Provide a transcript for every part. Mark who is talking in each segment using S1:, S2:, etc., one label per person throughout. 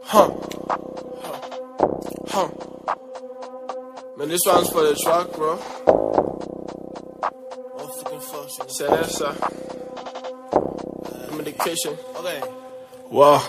S1: Man, this one's for the truck, bro. Say that, sir. I'm in the kitchen.
S2: Okay.
S1: Wow.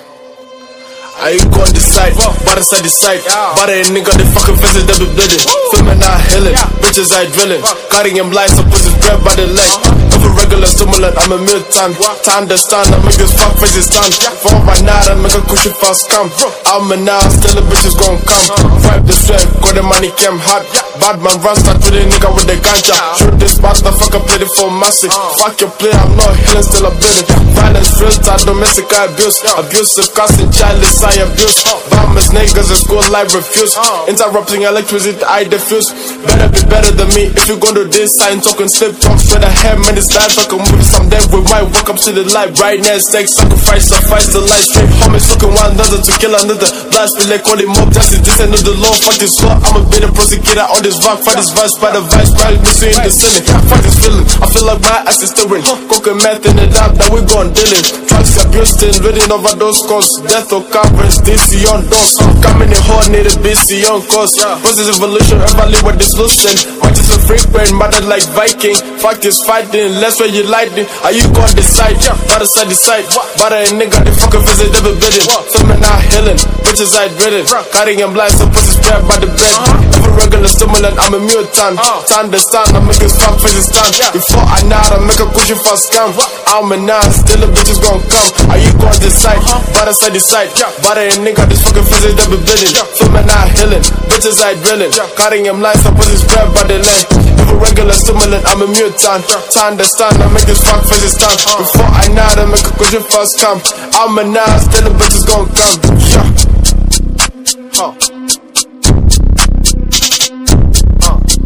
S1: I ain't gon' decide, but I decide. But a nigga, they fucking faces, they be bleeding. Filming out healing, bitches I drilling. Cutting him lines, so put his bread by the leg. Of a regular stimulant, I'm a mutant. To understand, I make this fuck faces stand. For right now, I make a cushion fast come. I'm a now, still the bitches gon' come. Vibe the sweat, got the money came hot. Bad man run start with a nigga with the ganja. Shoot this motherfucker, play it for massive. Fuck your play, I'm not healing, still a building. Violence, filter, domestic abuse. Abusive, casting childless, I abuse. Bombers, niggas in school, life refuse. Interrupting electricity, I diffuse. Better be better than me. If you gon' do this, I ain't talking slip talks. With a head, man, it's life. I can move someday. We might walk up to the light. Right now, stake, sacrifice, suffice the life. Straight homies looking one another to kill another. Blast me like calling mob justice. This ain't the law. Fuck this law. I'ma be the prosecutor on this rock. Fight this vice by the vice. Right, missing in the ceiling. Fuck this feeling. I feel like my ass is stirring. Cooking meth in the lab. Now we gon' dealing. Drugs abused in, reading overdose cause. Death or coverage. DC on doors. Coming in hard, need a BC on course. Process evolution, evaluate what this loosen. Watch this a frequent, mother like Viking. Fuck this fighting, less where you lighting. Are you gon' decide? But side decide. But a nigga, they fucking visit, never bidding. Filming out healing, bitches I drilling. Cutting him blind, so pussy spread by the bed. Every regular stimulant, I'm a mutant. To understand, I make this fuck faces stand. Before I nod, I make a cushion fast scam. I'm a now, still the bitches gon' come. Are you gon' decide? But side decide. But a nigga, this fucking faces, they be bleeding. Filming out healing, bitches I drilling. Cutting him lines, so pussy spread by the leg. Every regular stimulant, I'm a mutant. To understand, I make this fuck faces stand. Before I nod, I make a cushion fast come. I'm a now, still the bitches gon' come.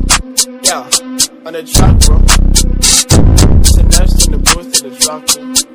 S1: Yeah, on the track, bro. It's a nest in the booth in the track, bro.